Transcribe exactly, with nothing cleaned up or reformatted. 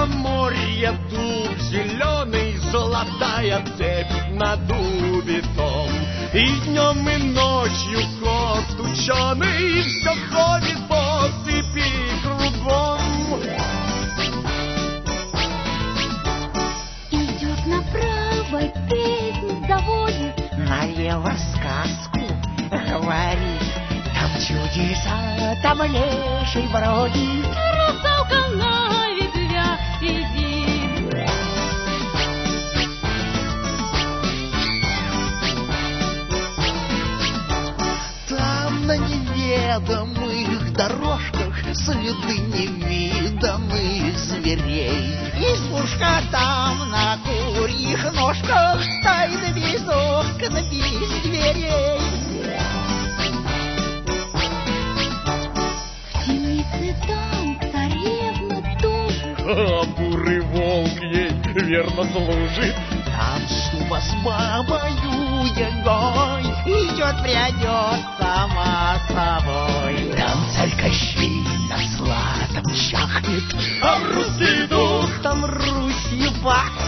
море дуб зеленый, золотая цепь на дубе том. И днем, и ночью кот ученый все ходит по цепи кругом. Идет направо, песнь заводит, налево сказку говорит. Там чудеса, там леший бродит, русалка на ветвях сидит. Там на неведомых дорожках следы невиданных зверей. Избушка там на курьих ножках, тайна без окон, без дверей. Там царевна тоже, А бурый волк ей верно служит. Там Суба с бабою ягой идет, прядет сама собой. Там царь Кощей на сладом чахнет, А в русский дух там Русью пахнет.